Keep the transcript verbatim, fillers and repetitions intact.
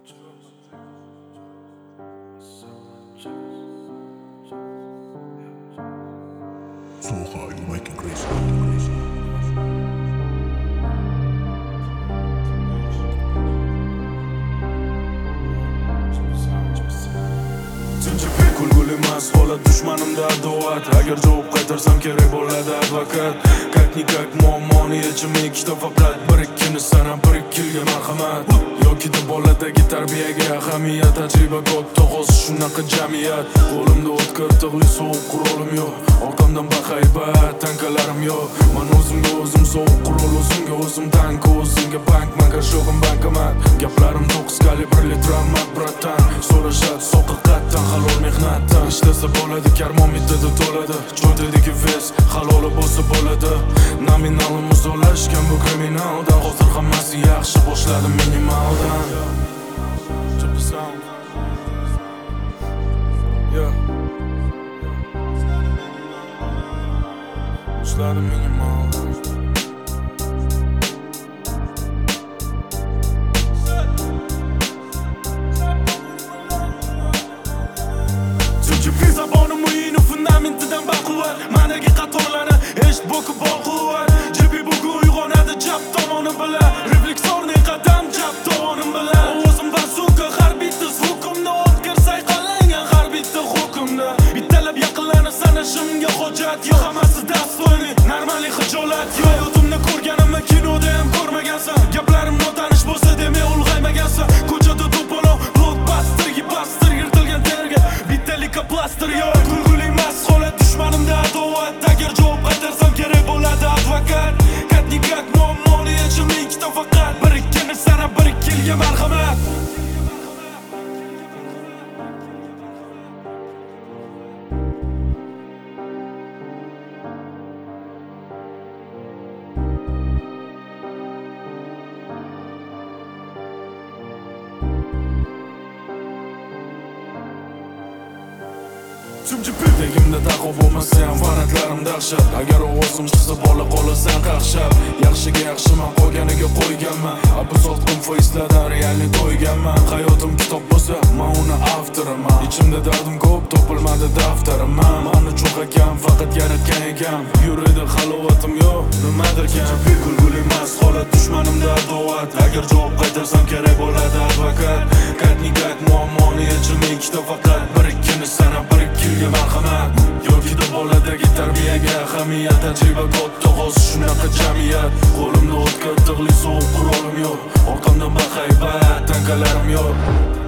So high, you make it crazy. Tinchibek kulgul emas holat, dushmanimda adovat. Agar javob qaytarsam kerak bo'ladi advokat. Как-никак muammoni yechimi ikkita faqat. Bir ikkini sanab, bir ikki yilga marhamat. Yoki deb boladagi tarbiyaga ahamiyat. Tajriba ko'p, tog'oz shunaqa jamiyat. Qo'limda o'tkir tig'li sovuq qurolim yo'q. Orqamdan bahaybat, tankalarim yo'q. Men o'zimga o'zim sovuq qurol, o'zimga o'zim tank, o'zimga bank, magar sho'g'im bankomat. Gaplarim to'qqiz kalibrli travmat, bratan. So'rashadi soqaqatdan, halol mehnatdan. Ishlasa bo'ladi, karmon middada to'ladi. Cho'ntadagi vez haloli bo'lsa bo'ladi. Nominalim uzolashgan bu kriminaldan. Hozir hammasi yaxshi, boshladim minimaldan. Chip sound. Yeah. Boshladim minimaldan. Zabonim o'yini fundamentidan baquvvat. Managa qatorlari eshit bo'kib boquvvat. Jibi bugun uyg'onadi jab tomoni bilan. Refleksorniy qadam jab tovonim bilan. O'zim bazuka har bitta zvukimda o'tkir sayqalangan har bitta hukmda. Bittalab yaqinlarni sanashimga hojat yo'q. Hammasi dastoyni, normaliy hijolat yo'q. Hayotimda ko'rganimni kinoda ham ko'rmagansan. Gaplarim notanish bo'lsa demay ulg'aymagansan. Ko'chada to'polon blockbusterga bastir yirtilgan terga. Bittalik plaster yo'q. Kulgul emas holat, dushmanimda adovat. Agar javob qaytarsam kerak bo'ladi advokat. Как-никак muammoni yechimi ikkita faqat. Bir ikkini sanab, bir ikki yilga marhamat. Begimda taqo bo'lmasa ham faradlarim dahshat. Agar ovozim chiqsa bola qolasan qaqshab. Yaxshiga yaxshiman, qolganiga qo'yganman. Abuzotqum faizlardan realni to'yganman. Hayotim kitob bo'lsa, men uni avtoriman. Ichimda dardim ko'p, topilmadi daftarim. Men uchun hakam faqat yaratgan ekan. Yurida halovatim yo'q, nimadir kam. Kulgul emas holat, dushmanimda adovat. Agar javob qaytarsam kerak bo'ladi advokat. Как-никак muammoni yechimi ikkita faqat. Bir ikkini sanab, bir ikki yilga marhamat. Yoki deb boladagi tarbiyaga ahamiyat. Tajriba ko'p, tog'oz shunaqa jamiyat. Qo'limda o'tkir tig'li sovuq qurolim yo'q. Orqamdan bahaybat, tankalarim yo'q.